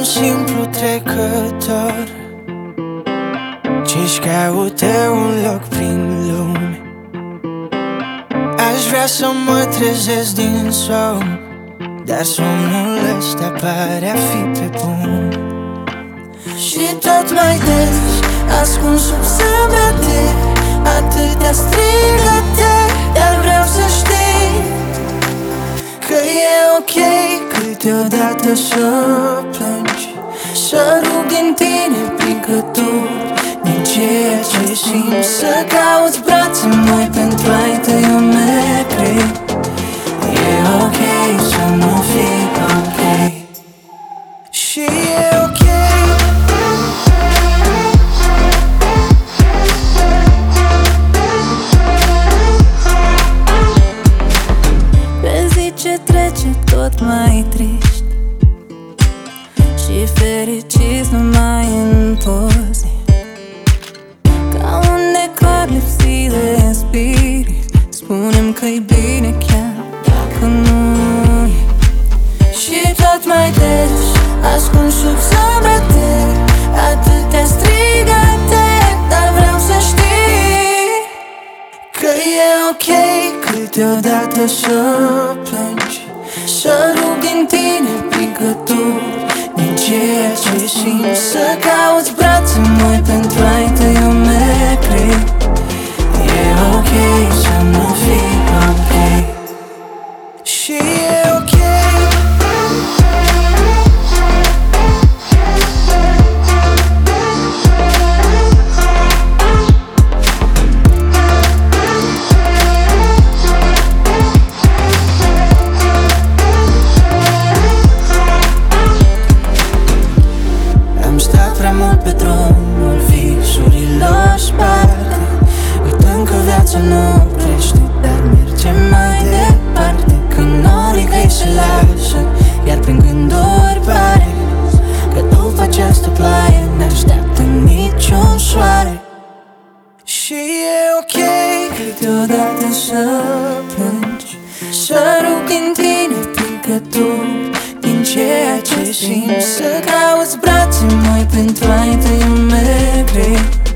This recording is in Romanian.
simplu trecător ce-și caută un loc prin lume. Aș vrea să mă trezesc din somn, dar somnul ăsta pare a fi pe bun. Și tot mai des, ascund sub zâmbete atâtea strigăte, dar vreau să știi că e ok câteodată să plângi, să rug din tine picături din ceea ce simți, să cauți brațe moi pentru a-i tăi umeri. E ok să nu fii ok și e ok. Pe zi ce trece tot mai triști și fericiți numai în poze, ca un decor lipsit de spirit. Spune-mi că-i bine chiar dacă nu e. Și tot mai des, ascund sub zâmbete atâtea strigăte, dar vreau să știi că e ok câteodată să plângi, să rug din tine picături din ceea ce simți, să cauți brațe moi pentru a-i tăi umeri. E ok să nu fii ok și e ok. Am stat prea mult pe drumul visurilor sparte, uitând că viața nu oprește, dar merge mai departe. Când norii grei se lasă, iar prin gânduri pare că după această ploaie n-așteaptă niciun soare. Și e ok câteodată să plângi, să rug din tine picături din ceea ce simți, să cauți brațe moi pentru a-i tăi umeri.